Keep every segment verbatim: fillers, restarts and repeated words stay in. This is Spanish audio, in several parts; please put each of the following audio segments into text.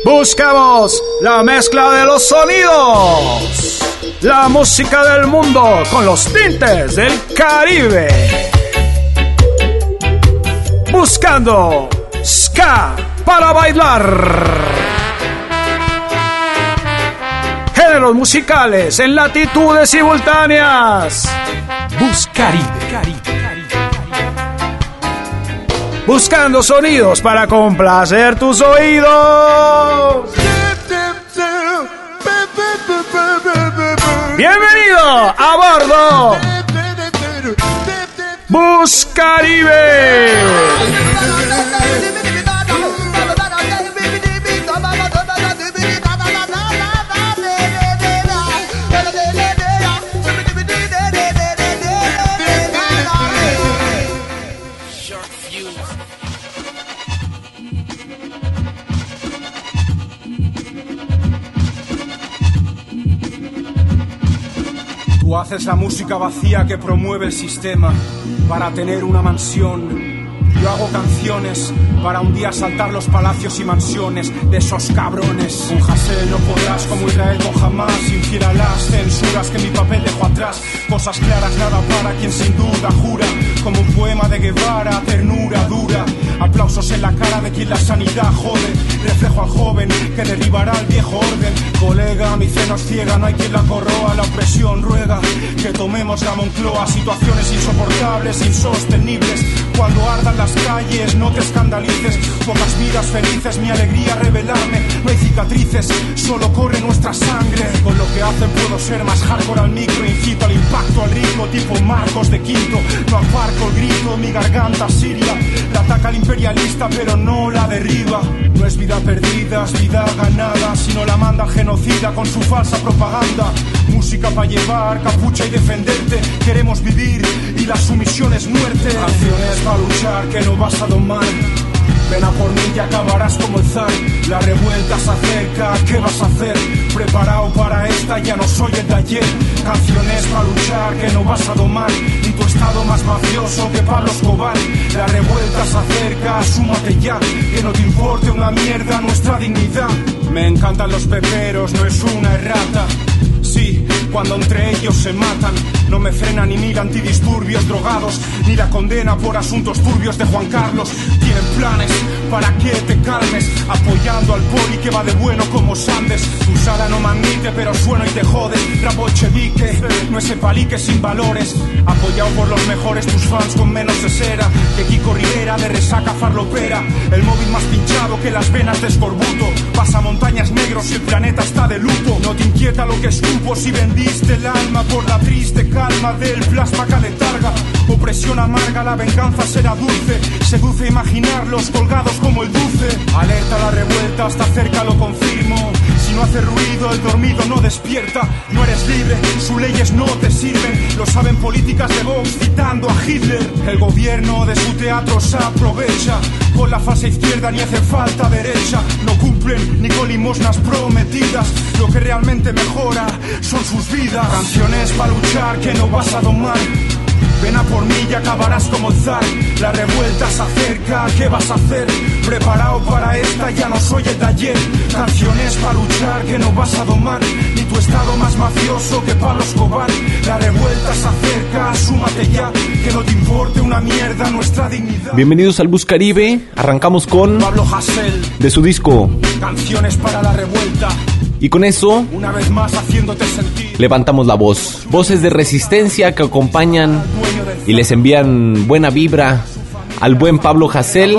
Buscamos la mezcla de los sonidos, la música del mundo con los tintes del Caribe. Buscando ska para bailar. Géneros musicales en latitudes simultáneas. Buscaribe. Buscando sonidos para complacer tus oídos. Bienvenido a bordo Buscaribe. Tú haces la música vacía que promueve el sistema para tener una mansión. Yo hago canciones para un día saltar los palacios y mansiones de esos cabrones. Con Hassel no podrás, como Israel con Hamas, infiel a las censuras que mi papel dejó atrás. Cosas claras, nada para quien sin duda jura, como un poema de Guevara, ternura dura. Aplausos en la cara de quien la sanidad jode. Reflejo al joven que derribará el viejo orden. Colega, mi fe nos ciega, no hay quien la corroa. La opresión ruega que tomemos la Moncloa. Situaciones insoportables, insostenibles. Cuando ardan las calles, no te escandalices. Pocas vidas felices, mi alegría revelarme. No hay cicatrices, solo corre nuestra sangre. Con lo que hacen puedo ser más hardcore al micro. Incito al impacto, al rico, tipo Marcos de Quinto. No aparco el grito, mi garganta siria. La ataca el imperialista, pero no la derriba. No es vida perdida, es vida ganada. Si no la manda el genocida con su falsa propaganda. Música para llevar, capucha y defenderte. Queremos vivir y la sumisión es muerte. Canciones para luchar que no vas a domar. Ven a por mí y acabarás como el zar. La revuelta se acerca, ¿qué vas a hacer? Preparado para esta, ya no soy el de ayer. Canciones para luchar que no vas a domar. Ni tu estado más mafioso que Pablo Escobar. La revuelta se acerca, súmate ya. Que no te importe una mierda nuestra dignidad. Me encantan los peperos, no es una errata. Sí, cuando entre ellos se matan. No me frena ni mil antidisturbios drogados, ni la condena por asuntos turbios de Juan Carlos. Tienen planes para que te calmes, apoyando al poli que va de bueno como Sandes. Tu sala no me admite, pero sueno y te jode. Rap bolchevique, no ese palique sin valores. Apoyado por los mejores, tus fans con menos de cera. Que Kiko Rivera de resaca farlopera. El móvil más pinchado que las venas de escorbuto. Pasa montañas negros y el planeta está de luto. No te inquieta lo que escupo si vendiste el alma por la triste calma del plasma que aletarga. Opresión amarga, la venganza será dulce. Seduce imaginarlos colgados como el dulce. Alerta la revuelta, hasta cerca lo confirmo. Si no hace ruido, el dormido no despierta. No eres libre, sus leyes no te sirven. Lo saben políticas de Vox citando a Hitler. El gobierno de su teatro se aprovecha. Con la falsa izquierda ni hace falta derecha. No cumplen ni con limosnas prometidas. Lo que realmente mejora son sus vidas. Canciones para luchar que no vas a domar. Ven a por mí y acabarás como el zar. La revuelta se acerca, ¿qué vas a hacer? Preparado para esta, ya no soy el de ayer. Canciones para luchar que no vas a domar. Ni tu estado más mafioso que Pablo Escobar. La revuelta se acerca, súmate ya. Que no te importe una mierda nuestra dignidad. Bienvenidos al Buscaribe. Arrancamos con Pablo Hassel, de su disco Canciones para la revuelta. Y con eso, una vez más haciéndote sentir, levantamos la voz. Voces de resistencia que acompañan y les envían buena vibra al buen Pablo Hassel,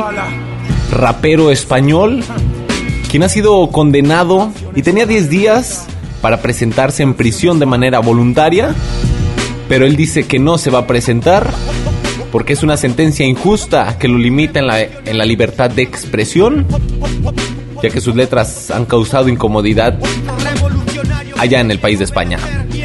rapero español, quien ha sido condenado y tenía diez días para presentarse en prisión de manera voluntaria, pero él dice que no se va a presentar porque es una sentencia injusta que lo limita en la, en la libertad de expresión, ya que sus letras han causado incomodidad allá en el país de España.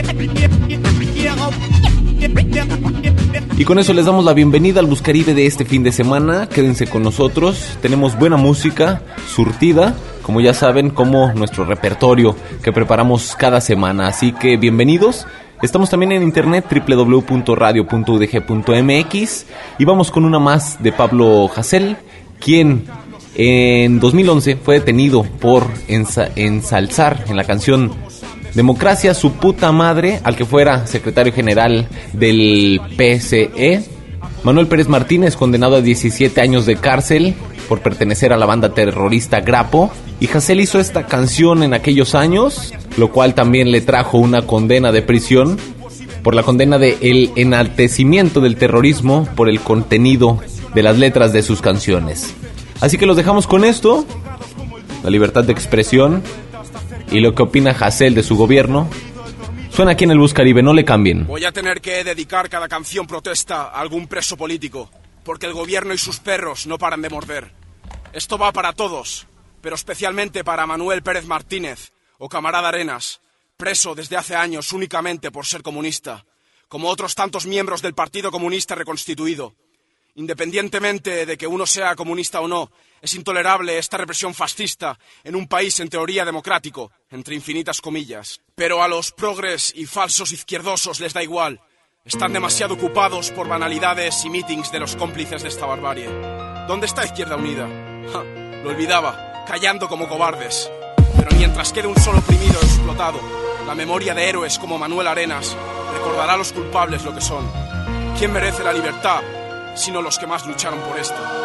Y con eso les damos la bienvenida al Buscaribe de este fin de semana. Quédense con nosotros, tenemos buena música surtida, como ya saben, como nuestro repertorio que preparamos cada semana. Así que bienvenidos. Estamos también en internet, doble u doble u doble u punto radio punto u d g punto m x. Y vamos con una más de Pablo Hassel, quien En dos mil once fue detenido por ensa- ensalzar en la canción Democracia su puta madre al que fuera secretario general del P S E, Manuel Pérez Martínez, condenado a diecisiete años de cárcel por pertenecer a la banda terrorista Grapo. Y Hasél hizo esta canción en aquellos años, lo cual también le trajo una condena de prisión por la condena de el enaltecimiento del terrorismo por el contenido de las letras de sus canciones. Así que los dejamos con esto, la libertad de expresión y lo que opina Hasél de su gobierno. Suena aquí en el Bus Caribe, no le cambien. Voy a tener que dedicar cada canción protesta a algún preso político, porque el gobierno y sus perros no paran de morder. Esto va para todos, pero especialmente para Manuel Pérez Martínez o Camarada Arenas, preso desde hace años únicamente por ser comunista, como otros tantos miembros del Partido Comunista reconstituido. Independientemente de que uno sea comunista o no, es intolerable esta represión fascista en un país en teoría democrático, entre infinitas comillas. Pero a los progres y falsos izquierdosos les da igual. Están demasiado ocupados por banalidades y mítings de los cómplices de esta barbarie. ¿Dónde está Izquierda Unida? Ja, lo olvidaba, callando como cobardes. Pero mientras quede un solo oprimido explotado, la memoria de héroes como Manuel Arenas recordará a los culpables lo que son. ¿Quién merece la libertad, sino los que más lucharon por esta?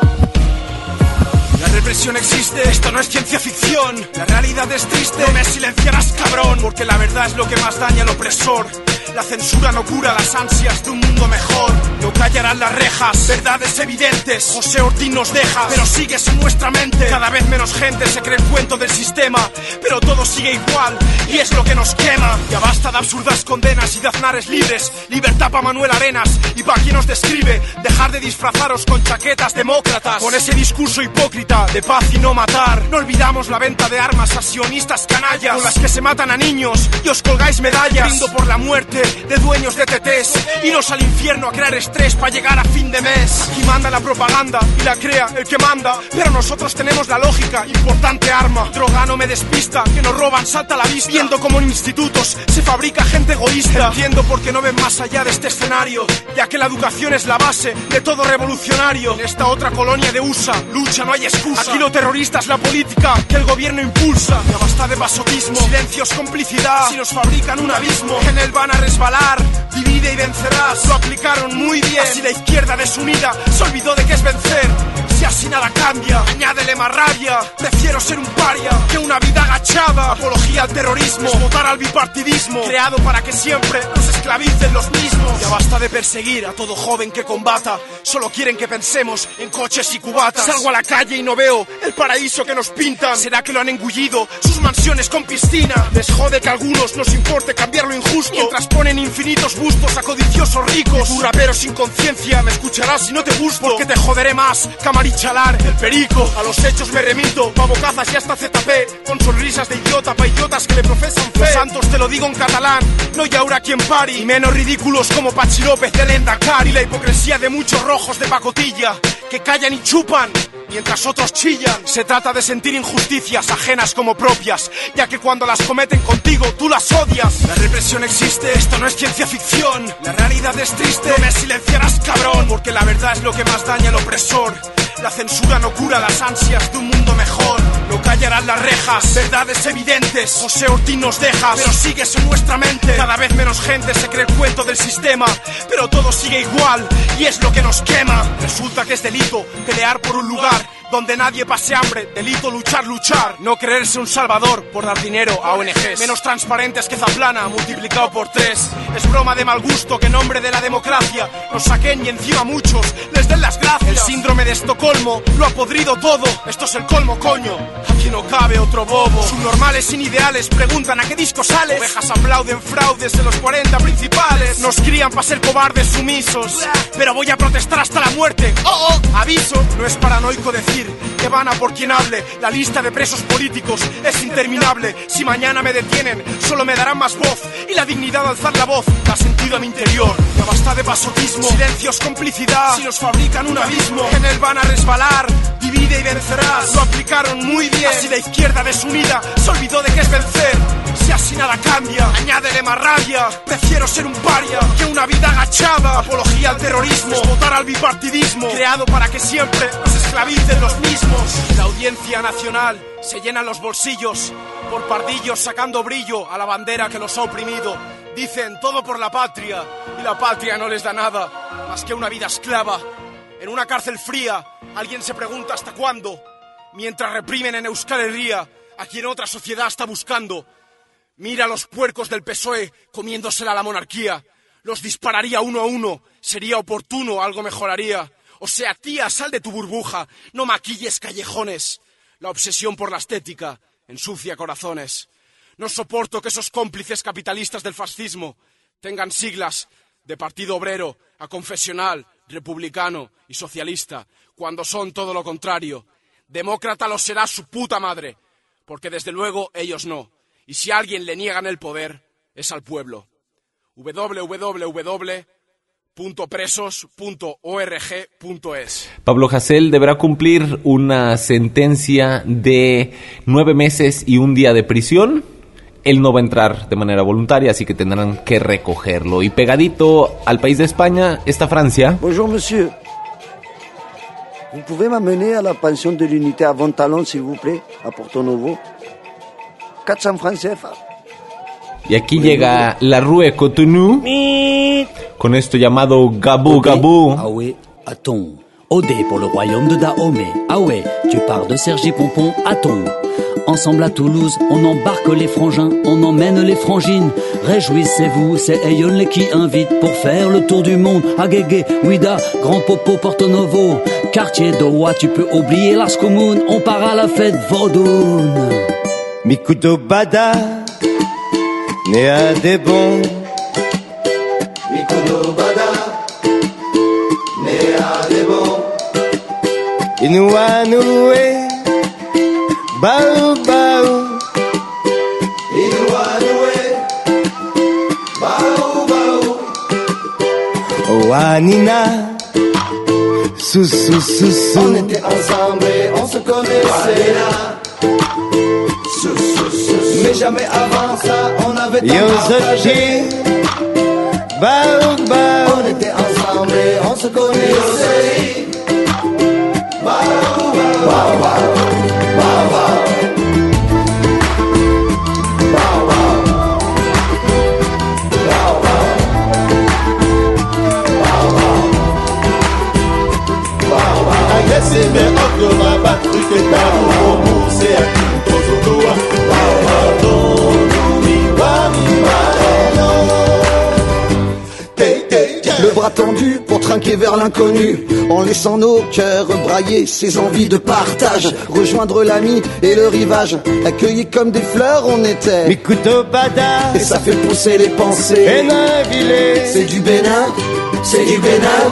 La represión existe, esto no es ciencia ficción. La realidad es triste, no me silenciarás, cabrón, porque la verdad es lo que más daña al opresor. La censura no cura las ansias de un mundo mejor. No callarán las rejas, verdades evidentes. José Ortiz nos deja, pero sigues en nuestra mente. Cada vez menos gente se cree el cuento del sistema, pero todo sigue igual, y es lo que nos quema. Ya basta de absurdas condenas y de aznares libres. Libertad pa' Manuel Arenas y pa' quien nos describe. Dejar de disfrazaros con chaquetas demócratas, con ese discurso hipócrita de paz y no matar. No olvidamos la venta de armas a sionistas canallas, con las que se matan a niños y os colgáis medallas. Brindo por la muerte de dueños de tetés, iros al infierno a crear estrés para llegar a fin de mes. Aquí manda la propaganda y la crea el que manda, pero nosotros tenemos la lógica, importante arma. Droga no me despista, que nos roban salta a la vista. Viendo como en institutos se fabrica gente egoísta. Entiendo por qué no ven más allá de este escenario, ya que la educación es la base de todo revolucionario. En esta otra colonia de U S A, lucha, no hay excusa. Aquí lo terrorista es la política que el gobierno impulsa. Ya basta de pasotismo, silencios, complicidad. Si nos fabrican un abismo, en él van a resbalar. Divide y vencerás, lo aplicaron muy bien. Así la izquierda desunida se olvidó de qué es vencer. Si así nada cambia, añádele más rabia. Prefiero ser un paria que una vida agachada. Apología al terrorismo, es votar al bipartidismo, creado para que siempre nos esclavicen los mismos. Ya basta de perseguir a todo joven que combata. Solo quieren que pensemos en coches y cubatas. Salgo a la calle y no veo el paraíso que nos pintan. ¿Será que lo han engullido sus mansiones con piscina? Les jode que a algunos nos importe cambiar lo injusto, mientras ponen infinitos bustos a codiciosos ricos. Tu rapero sin conciencia, me escucharás si no te gusto, porque te joderé más, camarichalar, el perico. A los hechos me remito, pa' bocazas y hasta Z P, con sonrisas de idiota pa' idiotas que le profesan fe. Los santos te lo digo en catalán, no hay ahora quien pari. Y menos ridículos como Pachi López de Lendakari. Y la hipocresía de muchos rojos de pacotilla, que callan y chupan mientras otros chillan. Se trata de sentir injusticias ajenas como propias, ya que cuando las cometen contigo tú las odias. La represión existe, esto no es ciencia ficción. La realidad es triste, no me silenciarás, cabrón, porque la verdad es lo que más daña al opresor. La censura no cura las ansias de un mundo mejor. No callarán las rejas, verdades evidentes. José Ortiz nos dejas, pero sigues en nuestra mente. Cada vez menos gente se cree el cuento del sistema, pero todo sigue igual, y es lo que nos quema. Resulta que es delito pelear por un lugar donde nadie pase hambre, delito luchar, luchar. No creerse un salvador por dar dinero a O N Ges, menos transparentes que Zaplana multiplicado por tres. Es broma de mal gusto que en nombre de la democracia nos saquen y encima muchos les den las gracias. El síndrome de Estocolmo lo ha podrido todo, esto es el colmo, coño. Aquí no cabe otro bobo. Subnormales sin ideales preguntan a qué disco sales. Ovejas aplauden fraudes en los cuarenta principales. Nos crían para ser cobardes sumisos, pero voy a protestar hasta la muerte. Oh, oh, aviso, no es paranoico decir que van a por quien hable. La lista de presos políticos es interminable. Si mañana me detienen, solo me darán más voz, y la dignidad de alzar la voz da sentido a mi interior. Ya basta de pasotismo, silencios, complicidad. Si nos fabrican un abismo, en él van a resbalar. Divide y vencerás, lo aplicaron muy bien. Así la izquierda desunida se olvidó de qué es vencer. Si así nada cambia, añádele más rabia. Prefiero ser un paria que una vida agachada. Apología al terrorismo, es votar al bipartidismo, creado para que siempre nos esclavicen los mismos. La audiencia nacional se llena los bolsillos por pardillos sacando brillo a la bandera que los ha oprimido. Dicen todo por la patria y la patria no les da nada más que una vida esclava. En una cárcel fría alguien se pregunta hasta cuándo, mientras reprimen en Euskal Herria a quien otra sociedad está buscando. Mira a los puercos del P S O E comiéndosela a la monarquía. Los dispararía uno a uno, sería oportuno, algo mejoraría. O sea, tía, sal de tu burbuja, no maquilles callejones. La obsesión por la estética ensucia corazones. No soporto que esos cómplices capitalistas del fascismo tengan siglas de Partido Obrero a Confesional, Republicano y Socialista, cuando son todo lo contrario. Demócrata lo será su puta madre, porque desde luego ellos no. Y si a alguien le niegan el poder, es al pueblo. doble u doble u doble u punto presos punto org punto es. Pablo Hasél deberá cumplir una sentencia de nueve meses y un día de prisión. Él no va a entrar de manera voluntaria, así que tendrán que recogerlo. Y pegadito al país de España está Francia. Bonjour, monsieur. Vous pouvez m'amener à la pension de l'unité à Vontalon, s'il vous plaît, à Porto Novo. quatre cents francs C F A. Y aquí llega la Rue Cotonou con esto llamado Gabou Gabou. Ah ouais, attends. Odé pour le royaume de Dahomey. Ah ouais, tu pars de Sergi Pompon à Thon. Ensemble à Toulouse, on embarque les frangins, on emmène les frangines. Réjouissez-vous, c'est Ayonle qui invite pour faire le tour du monde. Agégué, Ouida, Grand Popo, Porto Novo. Quartier d'Owa, tu peux oublier Las Communes, on part à la fête Vaudoune. Mikuto Bada, né à des bons. Mikuto Bada, né à des bons. Inuanoué, Baou Baou. Inuanoué, Baou Baou. Oanina, Sou Sou Sou Sou. On était ensemble et on se connaissait. Mais jamais avant ça, on avait tant partagé. Baou Baou. On était ensemble et on se connaissait. Baou Baou, Baou Baou, Baou Baou. Baou Baou, Baou Baou, Baou Baou. Agressive oncle ma battu che tabu como se aqui todo doa. Le bras tendu pour trinquer vers l'inconnu, en laissant nos cœurs brailler ses envies de partage. Rejoindre l'ami et le rivage, accueillis comme des fleurs on était. Mikuto Bada, et ça fait pousser les pensées. Bénin Villé, c'est du Bénin, c'est du Bénin.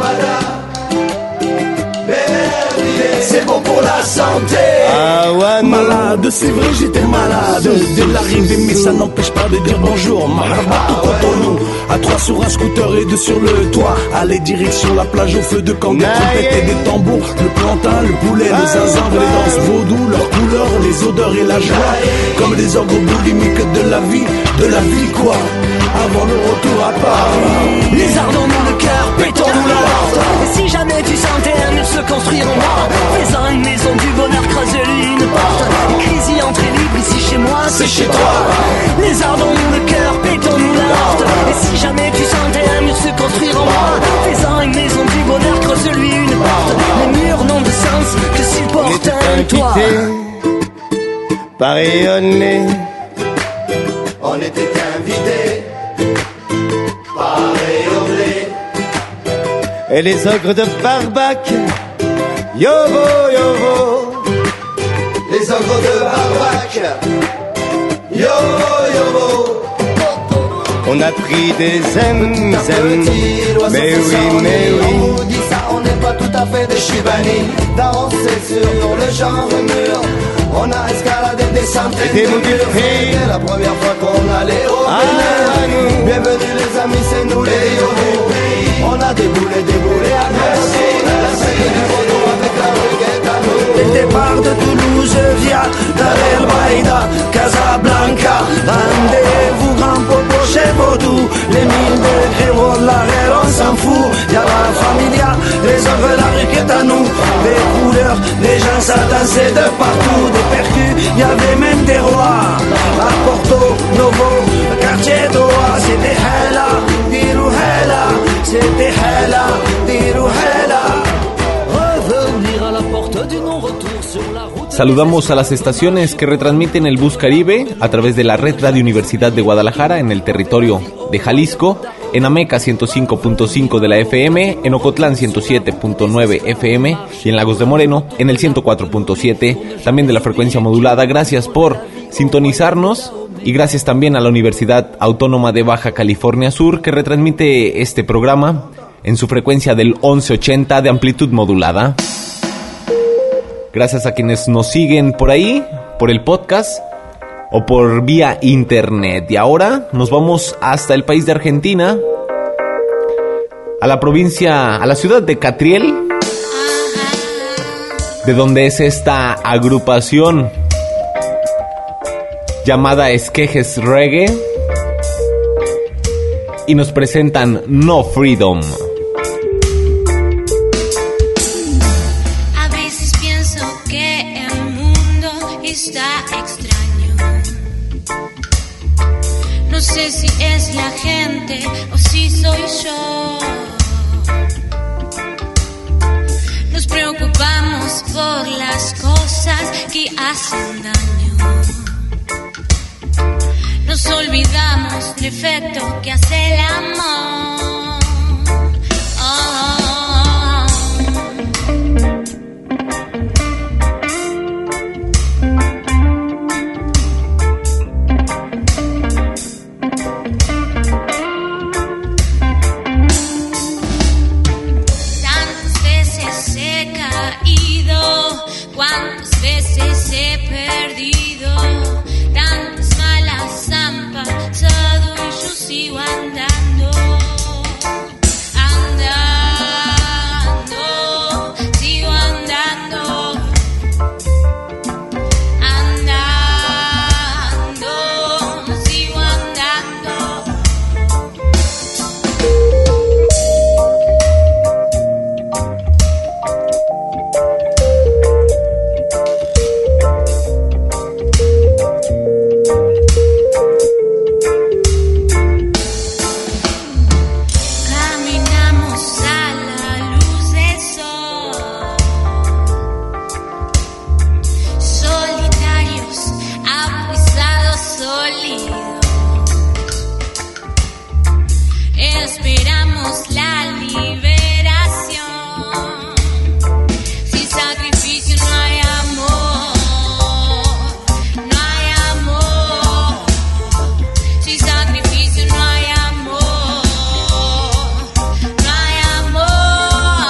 C'est bon pour la santé. Ah ouais, malade, c'est vrai, j'étais malade dès l'arrivée, mais ça n'empêche pas de dire bonjour. Marhaba, tout Cotonou, à trois sur un scooter et deux sur le toit. Allez, direction la plage au feu de camp, des trompettes et des tambours. Le plantain, le poulet, le zinzin, les danses vaudou, leurs couleurs, les odeurs et la joie. Comme des ordres boulimiques de la vie, de la vie quoi. Avant le retour à Paris, lézardons-nous le cœur, pétons-nous la porte. Et si jamais tu sentais un mur se construire en moi, fais-en une maison du bonheur, creuse-lui une porte. Crise-y, entrez libre, ici chez moi, c'est chez toi. Lézardons-nous le cœur, pétons-nous la porte. Et si jamais tu sentais un mur se construire en moi, fais-en une maison du bonheur, creuse-lui une porte. Les murs n'ont de sens que s'ils portent un toit. Paris on était invités. Et les ogres de Barbac, Yovo, Yovo. Les ogres de Barbac, Yovo, Yovo. On a pris des zem-zem. Mais oui, mais oui. On vous dit ça, on n'est pas tout à fait des Chibani. Danser sur le genre mur. On a escaladé des centaines de murs. C'était la première fois qu'on allait au Bénin. Bienvenue les amis, c'est nous les Yovo. On a déboulé, déboulé à Merci. La scène du Bordeaux avec la reguette à nous. Le départ de Toulouse via Dar el Baïda, Casablanca, Ande à nous, des couleurs, les gens s'attendaient de partout, des percus, y avait même des rois. À Porto Novo, quartier d'Oa, c'était Hela, Dirou Hela, c'était Hela, Dirou Hela. Revenir à la porte du non-retour sur la route. Saludamos a las estaciones que retransmiten el Bus Caribe a través de la Red Radio Universidad de Guadalajara en el territorio de Jalisco, en Ameca ciento cinco punto cinco de la F M, en Ocotlán ciento siete punto nueve F M y en Lagos de Moreno en el ciento cuatro punto siete, también de la frecuencia modulada. Gracias por sintonizarnos y gracias también a la Universidad Autónoma de Baja California Sur, que retransmite este programa en su frecuencia del once ochenta de amplitud modulada. Gracias a quienes nos siguen por ahí, por el podcast o por vía internet. Y ahora nos vamos hasta el país de Argentina, a la provincia, a la ciudad de Catriel, de donde es esta agrupación llamada Esquejes Reggae, y nos presentan No Freedom. A veces pienso que el mundo está extraño. No sé si es la gente o si soy yo. Nos preocupamos por las cosas que hacen daño. Nos olvidamos del efecto que hace el amor. Oh. Tantas veces he caído, cuántas veces he perdido, tantas malas han pasado y yo sigo andando, andando, sigo andando, andando, sigo andando. Caminamos a la luz del sol, solitarios, apisados, sólidos. Esperamos la liberación. Sin sacrificio no hay amor, no hay amor. Sin sacrificio no hay amor, no hay amor.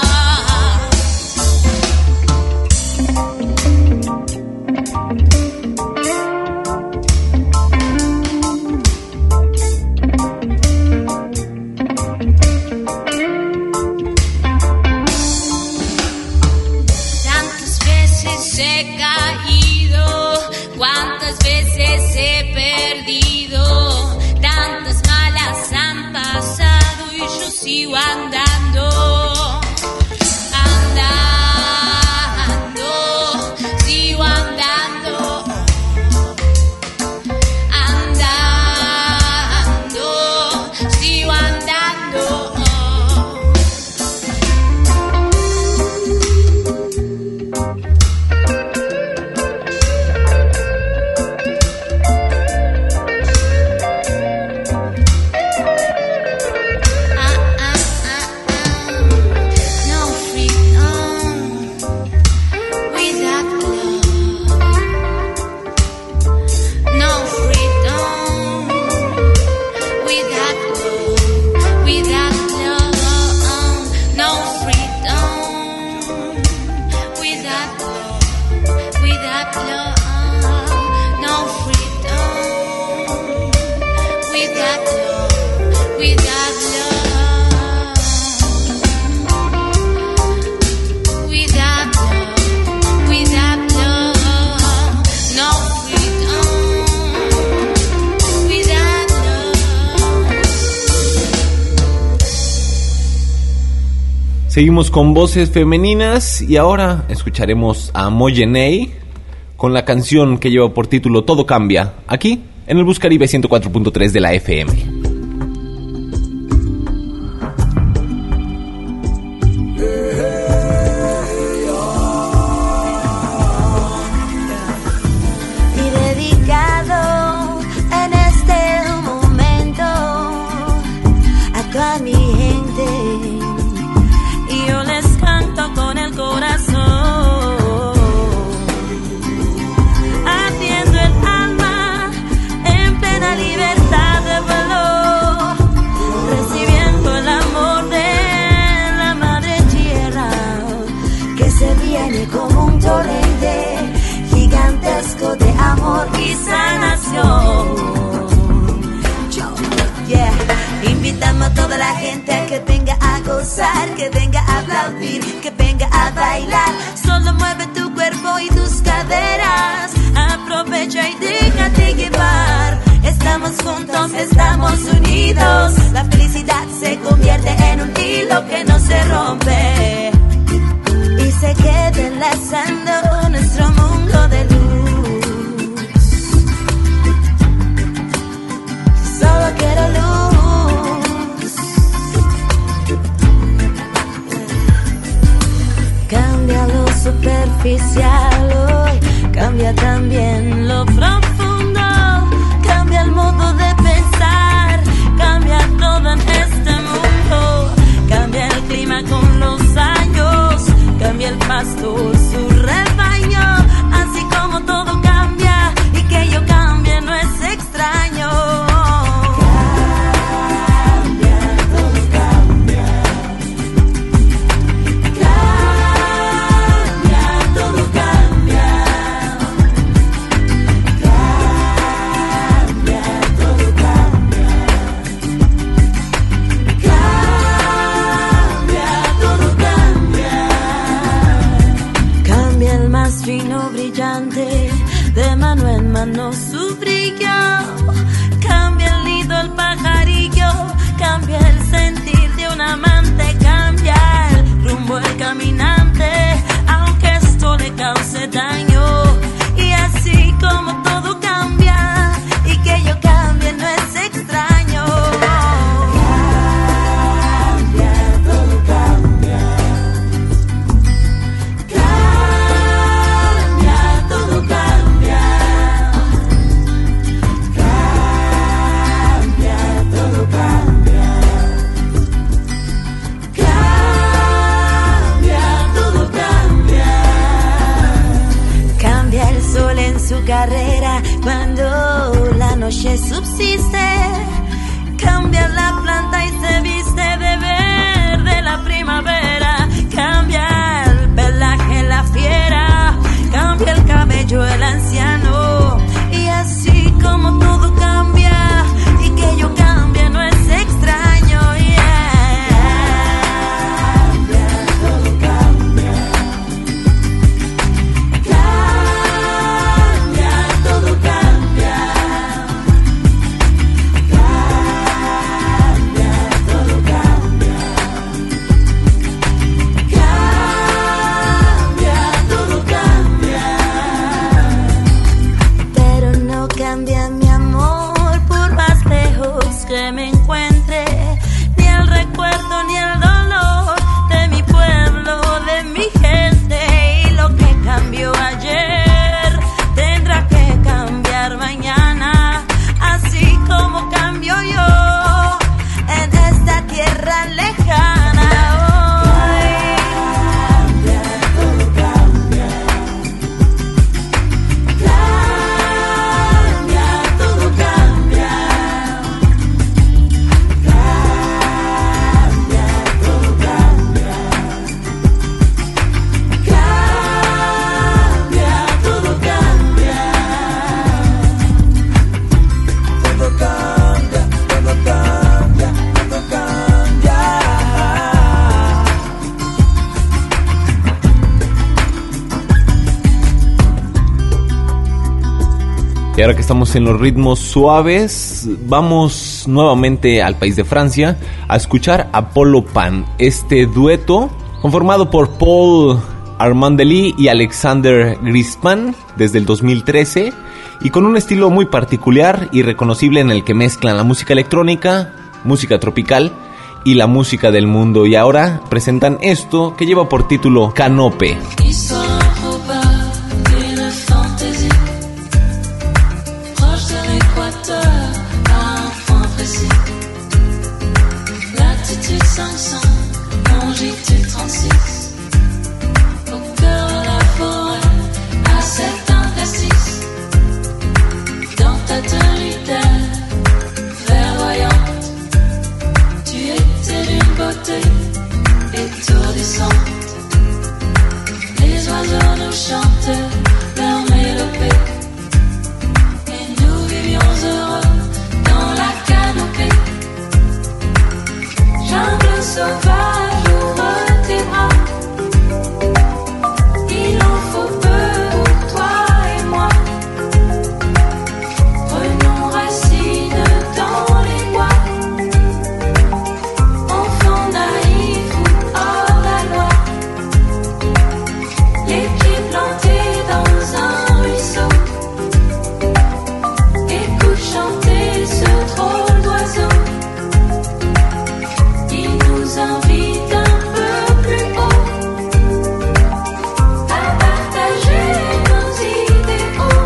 Seguimos con voces femeninas y ahora escucharemos a Moyenei con la canción que lleva por título Todo Cambia, aquí en el Bus Caribe ciento cuatro punto tres de la F M. De amor y sanación. Yeah. Invitamos a toda la gente a que venga a gozar, que venga a aplaudir, que venga a bailar. Solo mueve tu cuerpo y tus caderas. Aprovecha y déjate llevar. Estamos juntos, estamos unidos. La felicidad se convierte en un hilo que no se rompe y se queda enlazando nuestro mundo de luz. Solo quiero luz. Cambia lo superficial hoy, cambia también lo profundo. Cambia el modo de pensar, cambia todo en este mundo. Cambia el clima con los años, cambia el pasto, su rebaño. Así como todo cambia y que yo cambie no es extraño. De mano en mano su brillo, cambia el nido el pajarillo, cambia el sentir de un amante, cambia el rumbo el caminante, aunque esto le cause daño. Y así como todo cambia y que yo cambie no es extraño. Cambia, todo cambia. Su carrera cuando la noche subsiste, cambia la planta y se viste de verde la primavera, cambia el pelaje la fiera, cambia el cabello el anciano, y así como todo cambia y que yo cambie no es extraño. Que me encuentre, ni el recuerdo ni el dolor de mi pueblo, de mi gente. Y lo que cambió ayer tendrá que cambiar mañana, así como cambio yo en esta tierra lejana. Y ahora que estamos en los ritmos suaves, vamos nuevamente al país de Francia a escuchar a Polo Pan, este dueto conformado por Paul Armandelli y Alexander Grisman desde el dos mil trece, y con un estilo muy particular y reconocible en el que mezclan la música electrónica, música tropical y la música del mundo. Y ahora presentan esto que lleva por título Canope. Les oiseaux nous chantent leur mélopée, et nous vivions heureux dans la canopée. Jungle sauvage, ouvre tes bras, il en faut peu pour toi et moi. Prenons racine dans les bois, enfants naïfs ou hors la loi. Les pieds plantés dans un ruisseau, écoute chanter ce drôle d'oiseau. Il nous invite un peu plus haut à partager nos idéaux.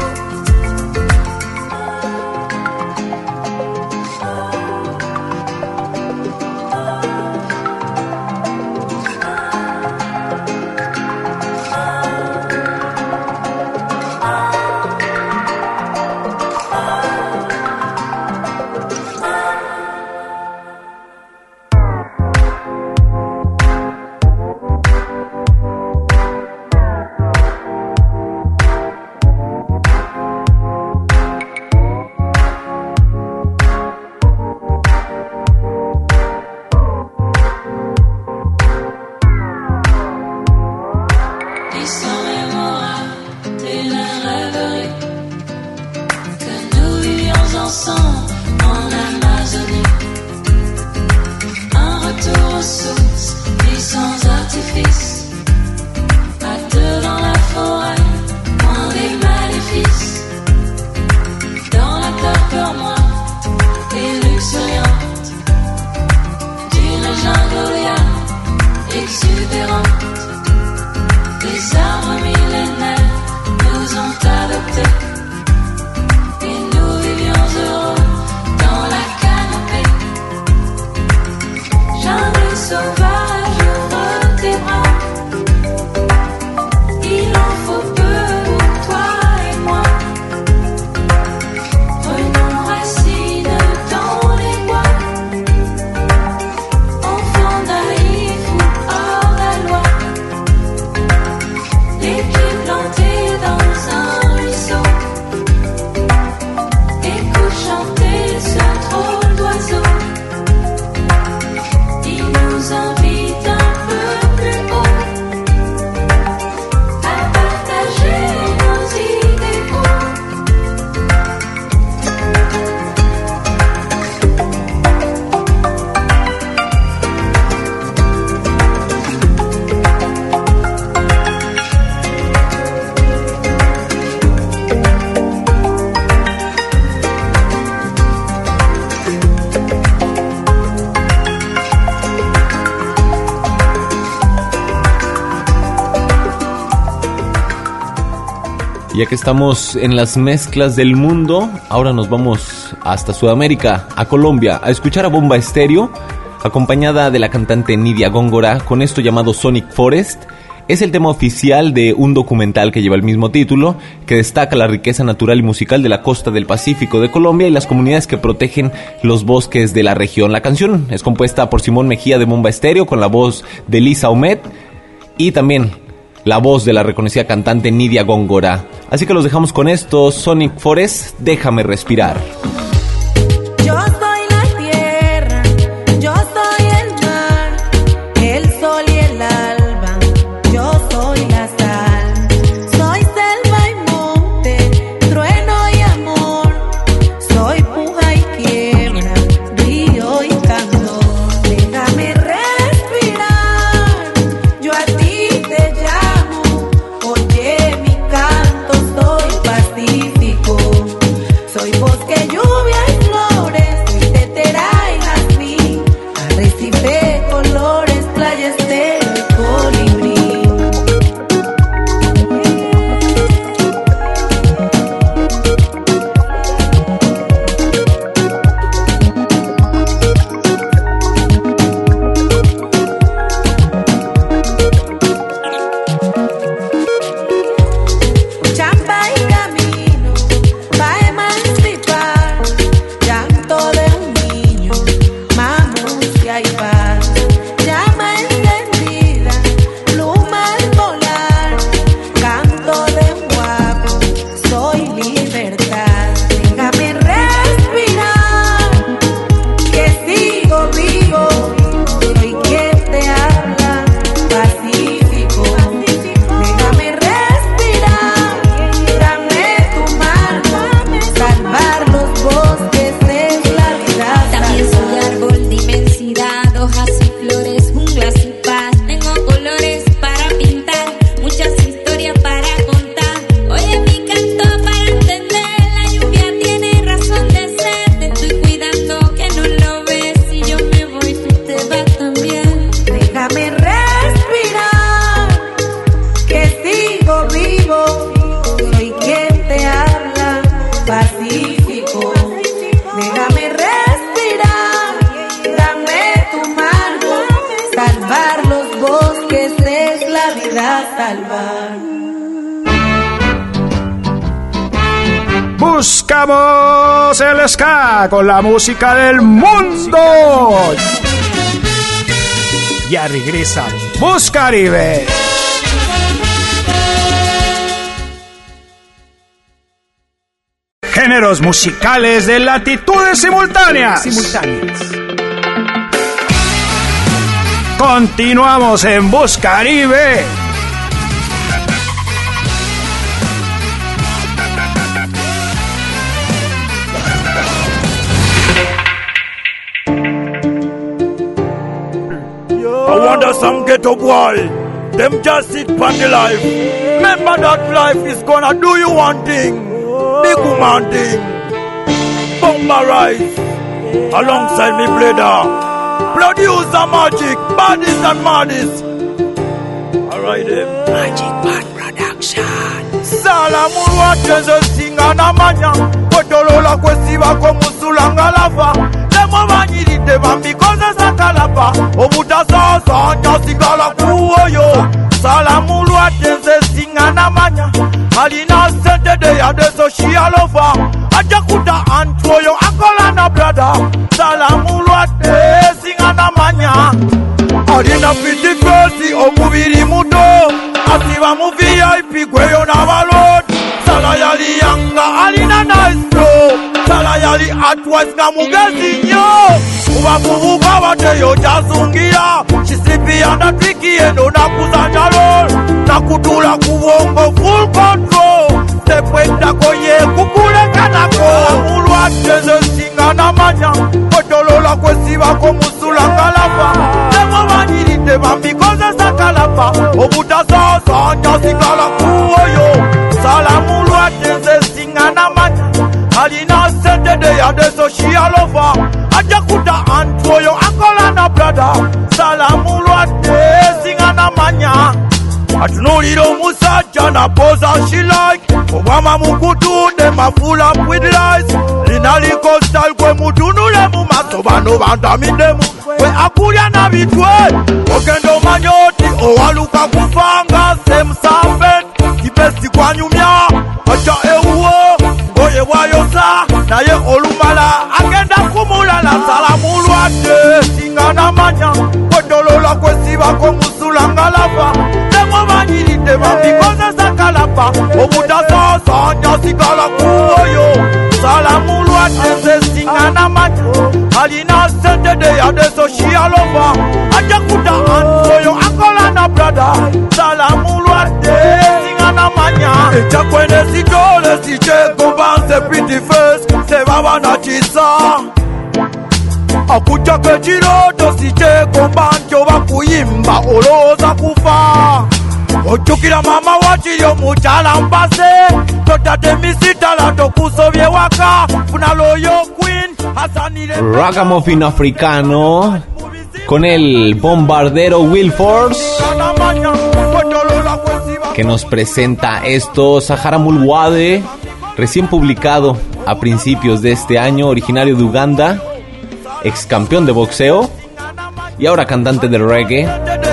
Ils sont mémorables, telle la rêverie que nous vivions ensemble en Amazonie. Un retour aux sources, et sans artifice, à deux dans la forêt, loin des maléfices. Dans la torpeur moite et luxuriante d'une jungle exubérante. Les arbres millénaires nous ont adoptés, et nous vivions heureux dans la canopée. Jungle sauvage, ouvre tes bras, il en faut peu pour toi et moi. Prenons racine dans les bois, enfants naïfs ou hors la loi. Les pieds plantés dans un ruisseau, écoute chanter ce drôle d'oiseau. Il nous invite un peu plus haut à partager nos idéaux. Ya que estamos en las mezclas del mundo, ahora nos vamos hasta Sudamérica, a Colombia, a escuchar a Bomba Estéreo, acompañada de la cantante Nidia Góngora, con esto llamado Sonic Forest. Es el tema oficial de un documental que lleva el mismo título, que destaca la riqueza natural y musical de la costa del Pacífico de Colombia y las comunidades que protegen los bosques de la región. La canción es compuesta por Simón Mejía de Bomba Estéreo, con la voz de Lisa Humet, y también la voz de la reconocida cantante Nidia Góngora. Así que los dejamos con esto, Sonic Forest, Déjame Respirar. Yo soy la tierra, yo soy el mar, el sol y el alba, yo soy la sal. Soy selva y monte, trueno y amor, soy puja y quiebra, río y candor. Déjame respirar, yo lluvia y flores, soy tetera y jazmín, arrecife, colores, playa estero y colibrí. Chamba y camino, pa' emancipar, llanto de un niño, mamucia y paz, llama encendida, pluma al volar, canto de un guapo, soy libertad, déjame respirar, que sigo vivo, soy quien te habla, pacífico, déjame respirar, dame tu mano, salvar los bosques es la vida. También soy árbol de inmensidad, hojas y flores, junglas y paz. Tengo colores para pintar, muchas historias para contar. Oye mi canto para entender, la lluvia tiene razón de ser. Te estoy cuidando que no lo ves, si yo me voy tú te vas también. Déjame respirar, que sigo vivo, soy quien te habla, pacífico. Déjame respirar, dame tu mano, salvar los bosques es la vida salvar. Buscamos el ska con la música del mundo. Ya regresa Buscaribe. Géneros musicales de latitudes simultáneas. Simultáneas. Continuamos en Buscaribe. I wonder some ghetto boy, them just sit on the life. Remember that life is gonna do you one thing, big woman thing. Bomba rise, alongside me brother. Producer Magic, baddies and maddies. Alright them. Magic Bad Production. Salamu wateze singa na manya, potolola kwesiba ko musulanga lava. Demo banyiride bambikoze sakalapa, obuta sasa nyasigala kuoyo. Salamu wateze singa na manya, alina sente de ya de social over. Ajakuta antroyo akola na brother. Salamu wateze singa na manya, alina fiti fesi omubiri muto. Asiba mu V I P kweyo na balot. Sala yali yanga alina nice flow. Sala yali atwise na mugezi nyo. Uba kubuka wate yo jazungia. Shisipi anda triki endo na kuzanya roll. Na kutula kuwongo full control. Step wenda koye kukule kanako. Mulwa teze singa na manya. Potolola kwesiba ko musulanga lava. Demo banyiride bambikoze sakalapa. Obuta sasa nyasigala kuoyo. Salamu lwateze singa na manya. Alina sente de ya de social over. Ajakuta antroyo akola na brother. Salamu lwateze singa na manya. Atunuliro musajja na posa she like. Obama mukutu dem a full up with lies. Lina liko style kwe mutunule mu maso bano bantamidemu. Kwe akulya na bitwe. Okendo manyoti owaluka kufanga same serpent. Kipesi kwa nyumya acha ewo. Oye wayosa na ye olumala. Agenda kumula na salamu lwate singa na manya. Kodolola kwesiba ko musulanga lava. Demo banyiride bambikoze sakalapa. Obuta sasa nyasigala kuoyo. Salamu lwate singa na manya. Alina sente de ya de social over. Ajakuta antroyo akola na brother. Salamu lwate singa na manya. Echa kwene sitole siche kumbanse pretty face. Se baba na chisa. Akucha kechiroto siche kumbancho bakuyimba oloza kufa. Ochukila mama wachi yo muchala mbase Tota temisita la tokuso vye waka Funalo yo queen Hasani le Ragamuffin africano con el bombardero Wilforce, que nos presenta esto, Sahara Mulwade, recién publicado a principios de este año, originario de Uganda, ex campeón de boxeo y ahora cantante de reggae.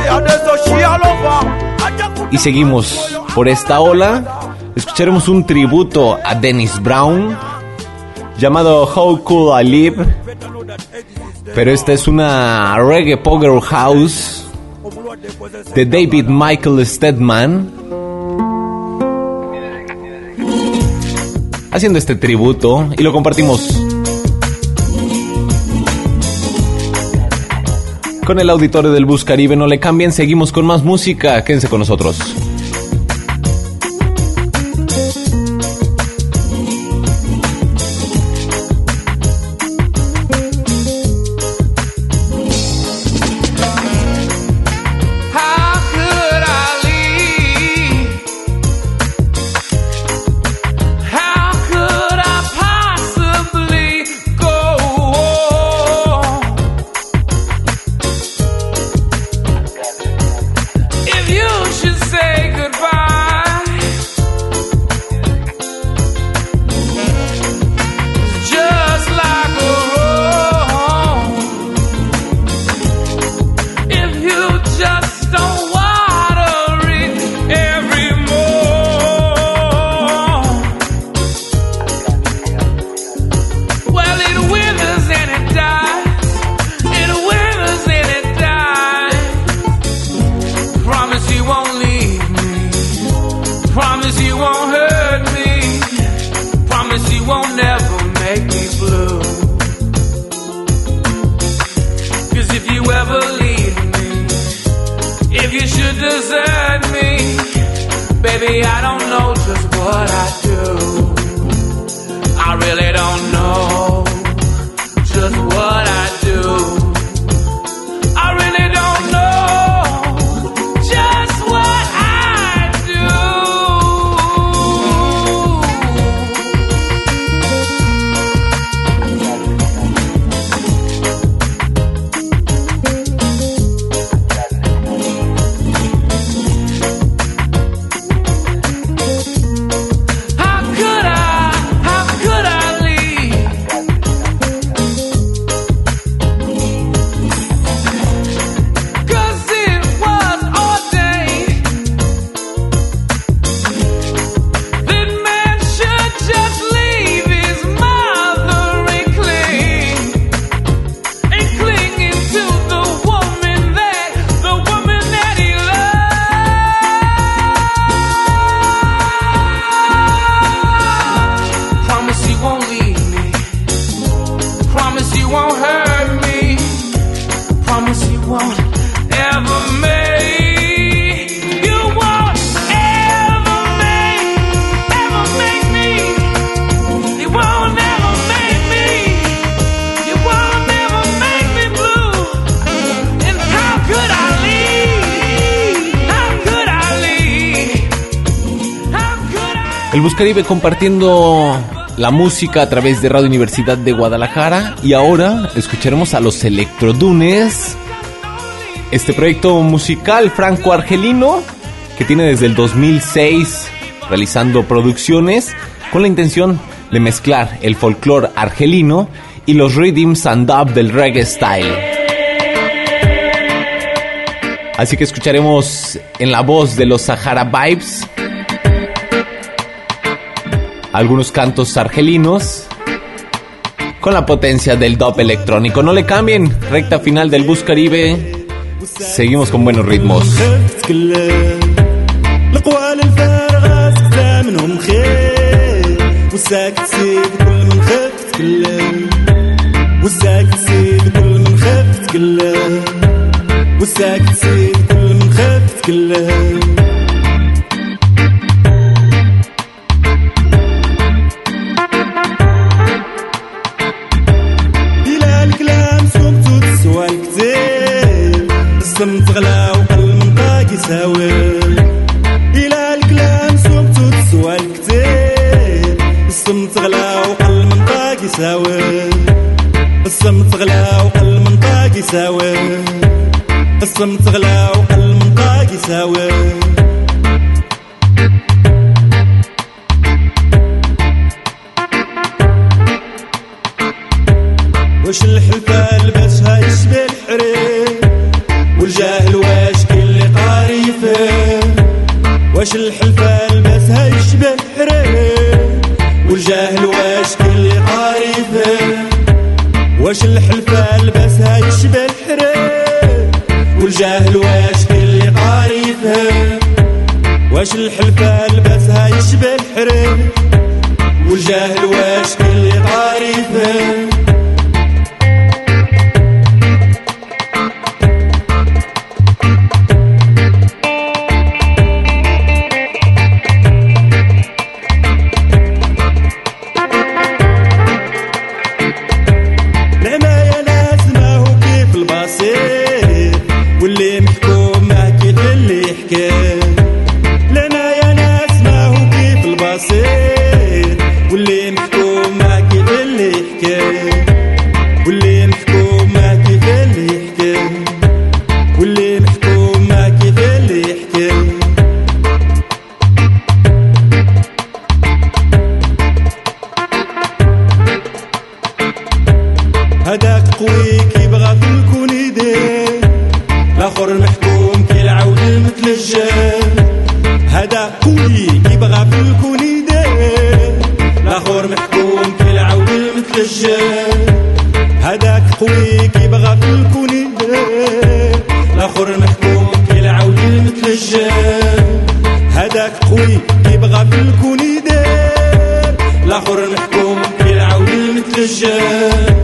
Y seguimos por esta ola. Escucharemos un tributo a Dennis Brown llamado How Could I Live, pero esta es una reggae powerhouse de David Michael Stedman, haciendo este tributo y lo compartimos con el auditorio del Bus Caribe. No le cambien, seguimos con más música, quédense con nosotros. El Buscaribe compartiendo la música a través de Radio Universidad de Guadalajara. Y ahora escucharemos a los Electrodunes, este proyecto musical franco-argelino que tiene desde el dos mil seis realizando producciones con la intención de mezclar el folclore argelino y los rhythms and dub del reggae style. Así que escucharemos en la voz de los Sahara Vibes algunos cantos argelinos con la potencia del dub electrónico. No le cambien, recta final del Bus Caribe. Seguimos con buenos ritmos. تغلى وقلب من باقي ساوي الصمت غلا وقل من طاق يساوي الصمت غلا وقل من طاق يساوي واش الحلفة لبسها يشبه الحرير والجاهل واش كل قاري فيه واش الحلفة لبسها يشبه الحرير والجاهل واش كل قاري فيه واش الحلفة لبسها يشبه الحرير والجاهل واش كل قاري فيه واش الحلفة لبسها يشبه الحرير والجاهل واش كل قاري فيه هداك قوي كيبغى في الكون يدير الاخر محكوم كيلعود مثل الجيل هداك قوي كيبغى في الكون يدير الاخر محكوم كيلعود مثل الجيل هداك قوي كيبغى في الكون يدير الاخر محكوم كيلعود مثل الجيل هداك قوي كيبغى في الكون يدير الاخر محكوم كيلعود مثل الجيل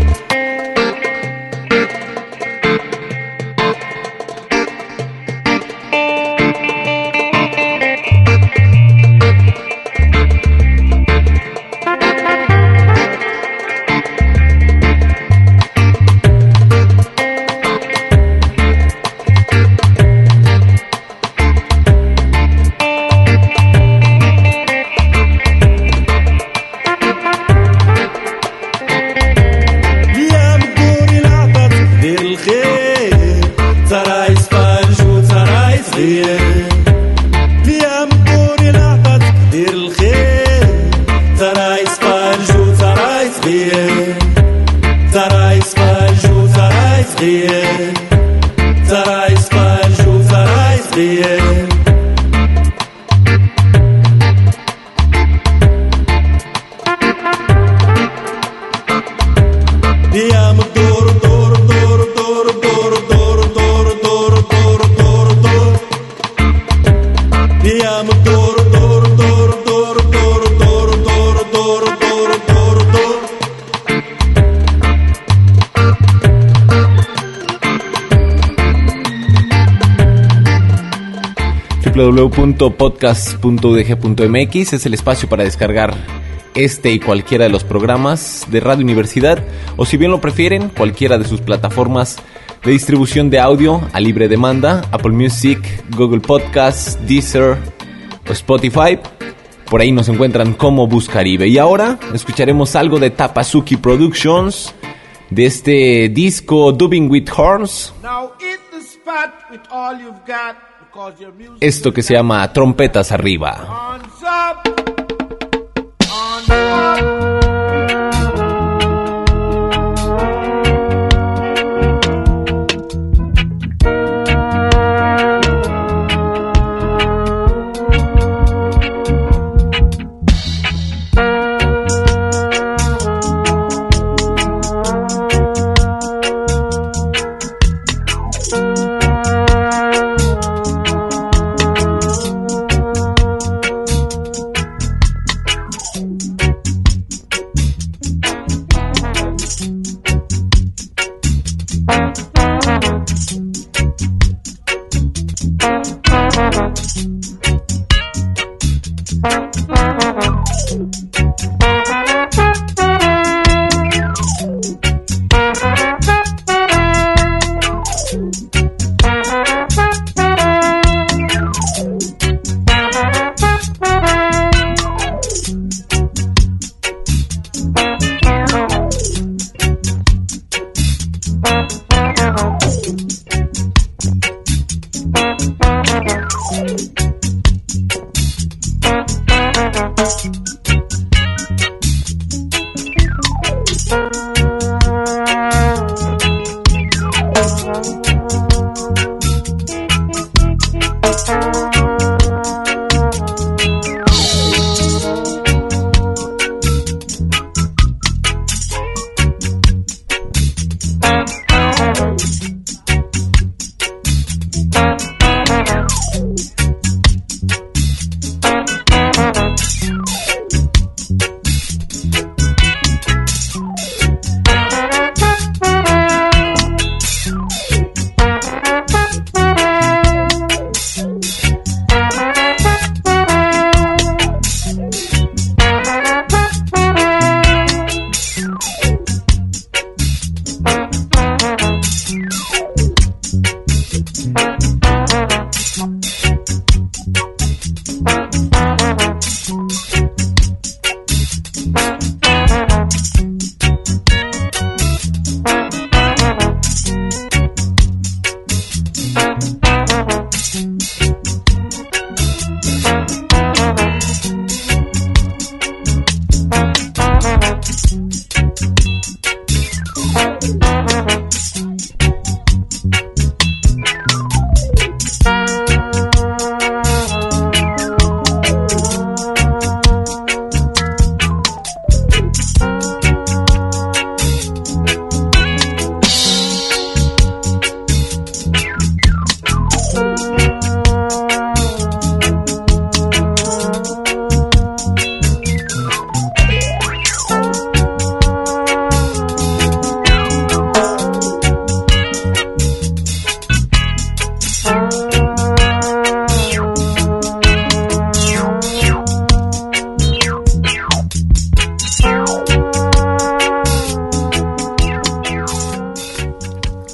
w w w punto podcast punto u d g punto m x es el espacio para descargar este y cualquiera de los programas de Radio Universidad, o si bien lo prefieren, cualquiera de sus plataformas de distribución de audio a libre demanda: Apple Music, Google Podcasts, Deezer o Spotify. Por ahí nos encuentran como Buscaribe. Y ahora escucharemos algo de Tapazuki Productions, de este disco Dubbing with Horns. Now eat the spot with all you've got. Esto que se llama Trompetas Arriba.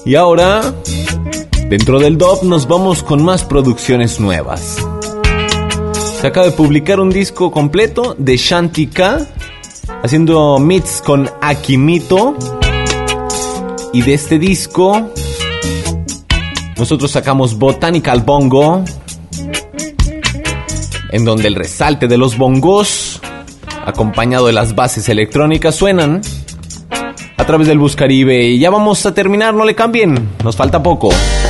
Y ahora, dentro del dub, nos vamos con más producciones nuevas. Se acaba de publicar un disco completo de Shanti K, haciendo meets con Akimito. Y de este disco nosotros sacamos Botanical Bongo, en donde el resalte de los bongos, acompañado de las bases electrónicas, suenan a través del Buscaribe. Y ya vamos a terminar, no le cambien, nos falta poco.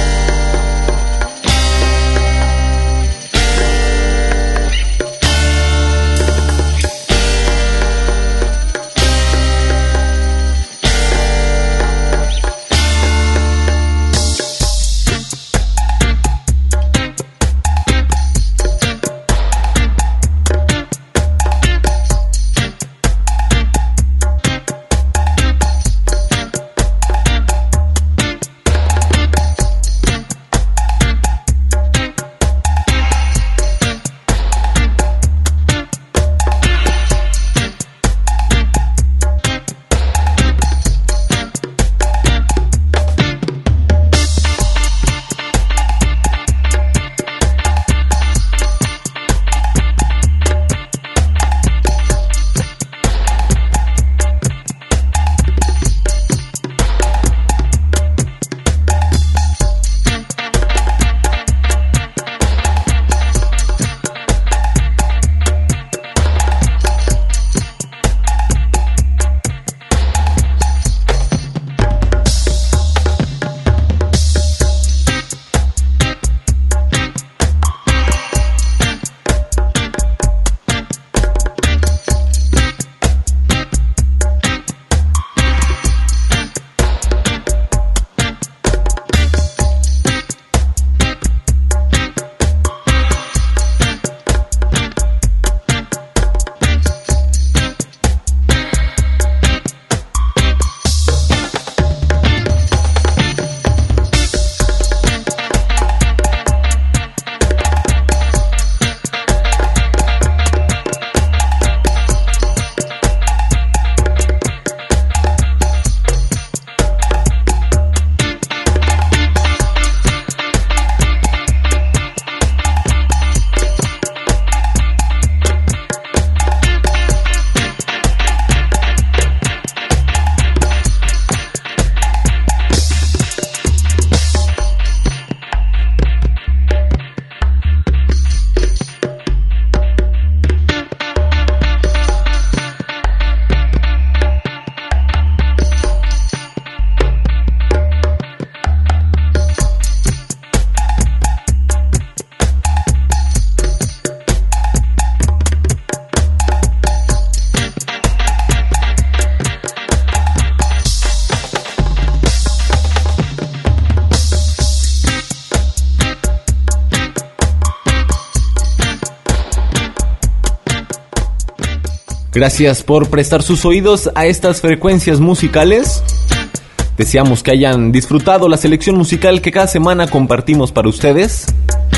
Gracias por prestar sus oídos a estas frecuencias musicales. Deseamos que hayan disfrutado la selección musical que cada semana compartimos para ustedes.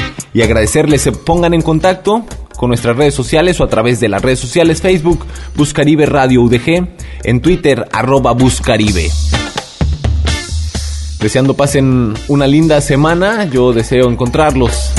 Y agradecerles se pongan en contacto con nuestras redes sociales o a través de las redes sociales: Facebook, Buscaribe Radio U D G, en Twitter, arroba Buscaribe. Deseando pasen una linda semana, yo deseo encontrarlos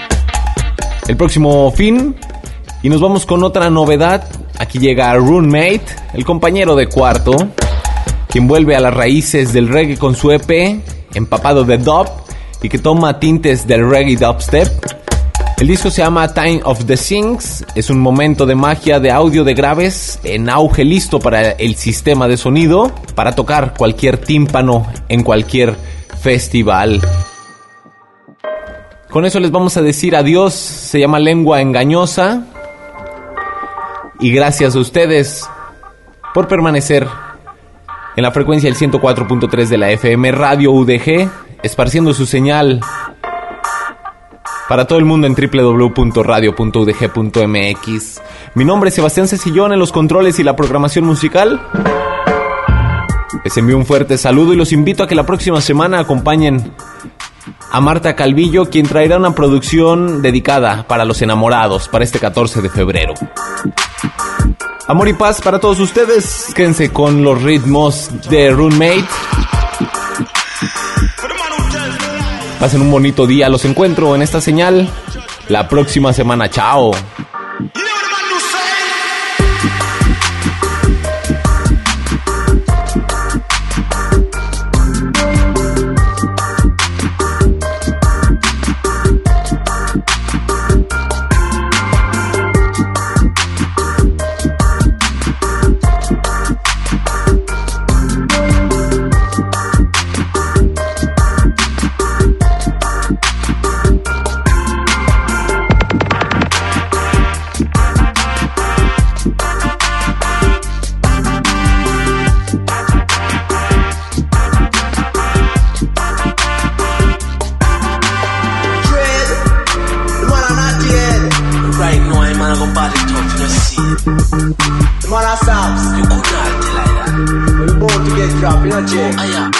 el próximo fin. Y nos vamos con otra novedad. Aquí llega Roommate, el compañero de cuarto, quien vuelve a las raíces del reggae con su E P, empapado de dub, y que toma tintes del reggae dubstep. El disco se llama Time of the Things, es un momento de magia de audio de graves en auge, listo para el sistema de sonido, para tocar cualquier tímpano en cualquier festival. Con eso les vamos a decir adiós, se llama Lengua Engañosa. Y gracias a ustedes por permanecer en la frecuencia del ciento cuatro punto tres de la F M Radio U D G, esparciendo su señal para todo el mundo en doble u doble u doble u punto radio punto u d g punto m x. Mi nombre es Sebastián Cecillón en los controles y la programación musical. Les envío un fuerte saludo y los invito a que la próxima semana acompañen a Marta Calvillo, quien traerá una producción dedicada para los enamorados para este catorce de febrero. Amor y paz para todos ustedes. Quédense con los ritmos de Roommate. Pasen un bonito día. Los encuentro en esta señal la próxima semana. Chao. The man of Psalms, you could not tell like that. When you born to get dropped, you know, Jay. Ah, yeah.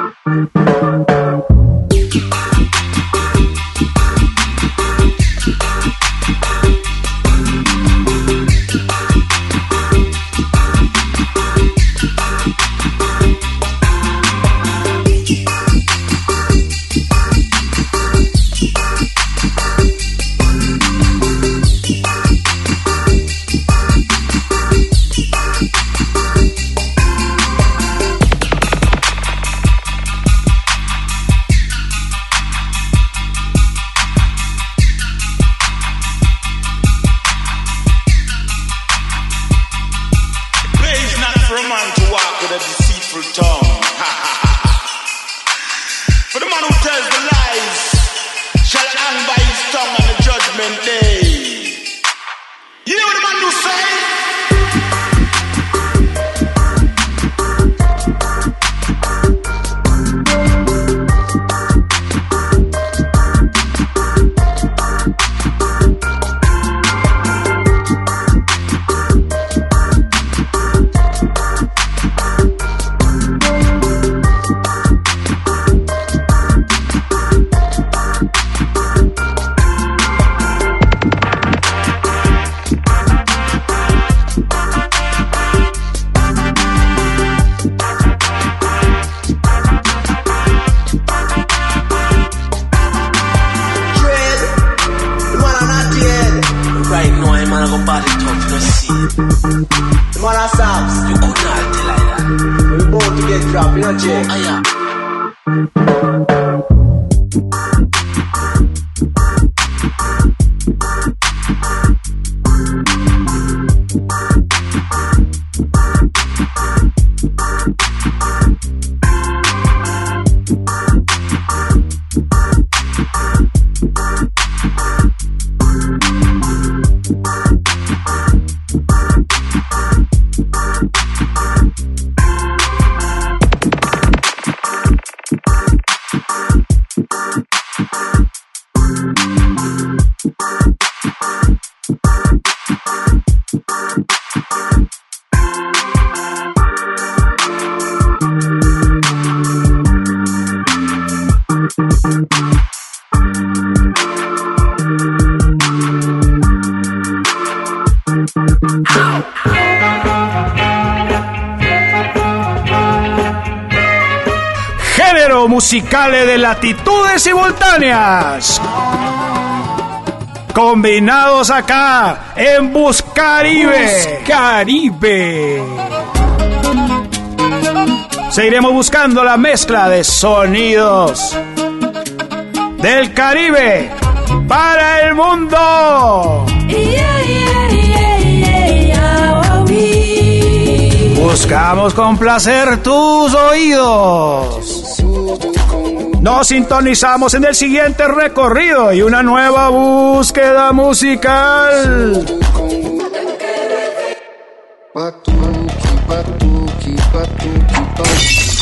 The man of Psalms, you could not tell like that. When you born to get dropped, you know, Jay. Ah, yeah. Género musicales de latitudes simultáneas, combinados acá en Buscaribe. Buscaribe. Seguiremos buscando la mezcla de sonidos del Caribe para el mundo. Buscamos complacer tus oídos. Nos sintonizamos en el siguiente recorrido y una nueva búsqueda musical. Batuque, batuque, batuque, batuque.